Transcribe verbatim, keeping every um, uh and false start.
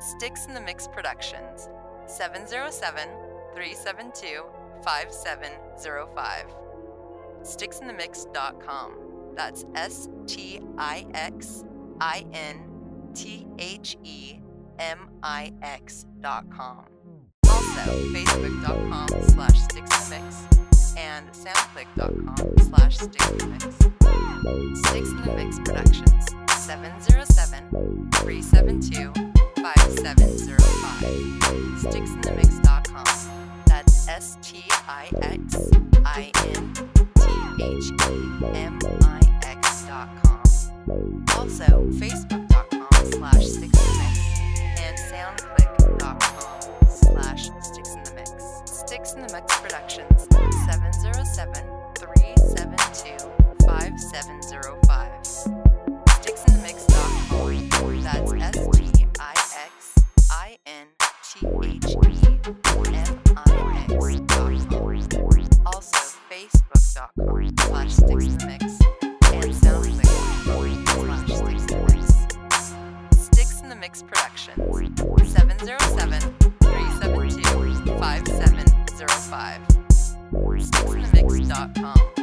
Sticks in the Mix Productions, seven zero seven, three seven two, five seven zero five. Stix in the mix dot com. That's S T I X I N T H E M I X dot com. Also, Facebook dot com slash StixInTheMix and SoundClick dot com slash StixInTheMix. Sticks in the Mix Productions, seven zero seven, three seven two, five seven zero five. Stix in the mix dot com. That's S T I X I N T H E M I X dot com. Also, Facebook dot com slash StixInTheMix and SoundClick dot com slash StixInTheMix. Stix in the Mix Productions, seven zero seven, three seven two, five seven zero five. Stix in the mix dot com. That's S T I X I N T H E M I X dot com. Also, Facebook dot com slash StixInTheMix and SoundClick dot com slash StixInTheMix. Stix in the Mix Productions, seven zero seven, three seven two, five seven zero five. Stix in the mix dot com.